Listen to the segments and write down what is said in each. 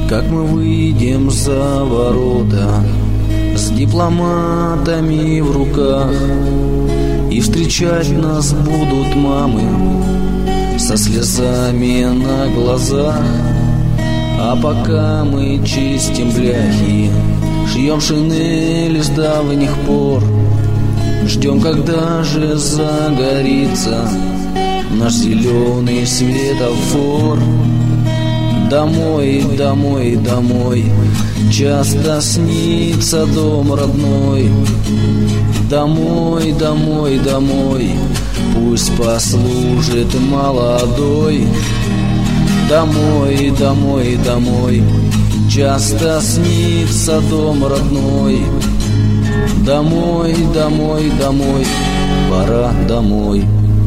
как мы выйдем за ворота с дипломатами в руках, и встречать нас будут мамы со слезами на глазах. А пока мы чистим бляхи, шьем шинели с давних пор, ждем, когда же загорится наш зеленый светофор. Домой, домой, домой, часто снится дом родной. Домой, домой, домой, пусть послужит молодой. Домой, домой, домой, часто снится дом родной. Домой, домой, домой, пора домой.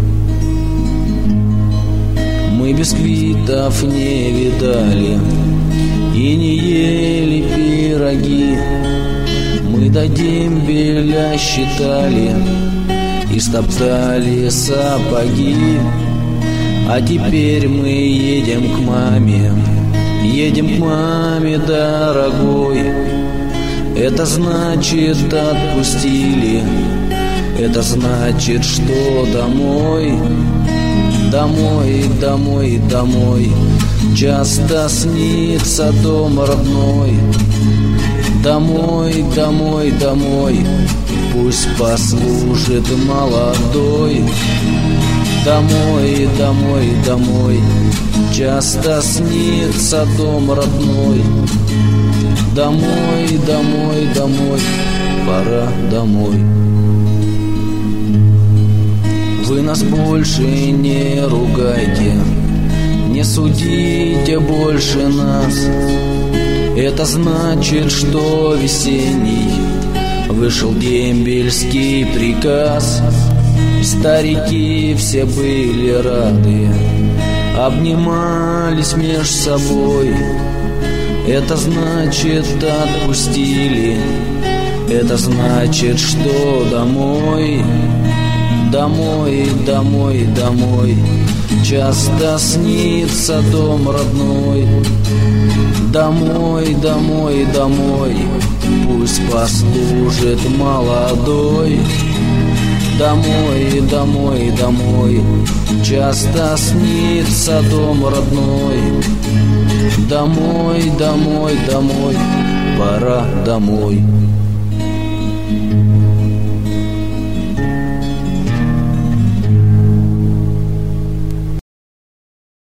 Мы бисквитов не видали и не ели пироги. Мы до дембеля считали и стоптали сапоги. А теперь мы едем к маме, едем к маме, дорогой. Это значит отпустили, это значит, что домой. Домой, домой, домой, часто снится дом родной. Домой, домой, домой, пусть послужит молодой. Домой, домой, домой, часто снится дом родной. Домой, домой, домой, пора домой. Вы нас больше не ругайте, не судите больше нас. Это значит, что весенний вышел дембельский приказ. Старики все были рады, обнимались меж собой. Это значит, отпустили, это значит, что домой. Домой, домой, домой, часто снится дом родной. Домой, домой, домой, пусть послужит молодой. Домой, домой, домой, часто снится дом родной. Домой, домой, домой, пора домой.